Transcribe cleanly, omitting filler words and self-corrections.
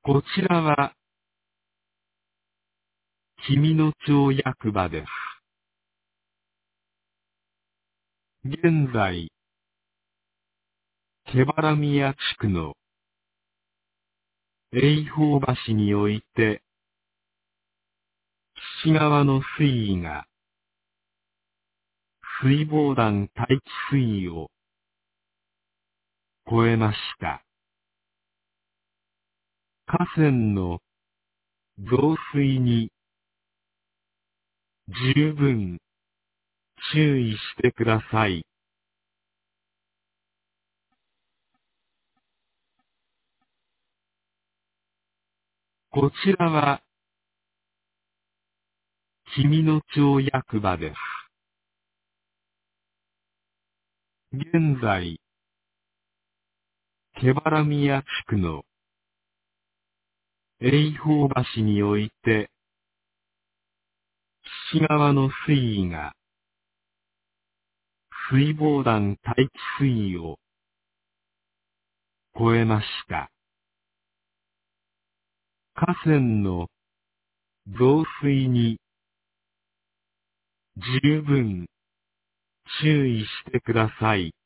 こちらは君野町役場です。現在、毛原宮地区の永宝橋において、岸川の水位が水防団待機水位を超えました。河川の増水に十分注意してください。こちらは君野町役場です。現在、毛原宮地区の永宝橋において、岸川の水位が水防団待機水位を超えました。河川の増水に十分注意してください。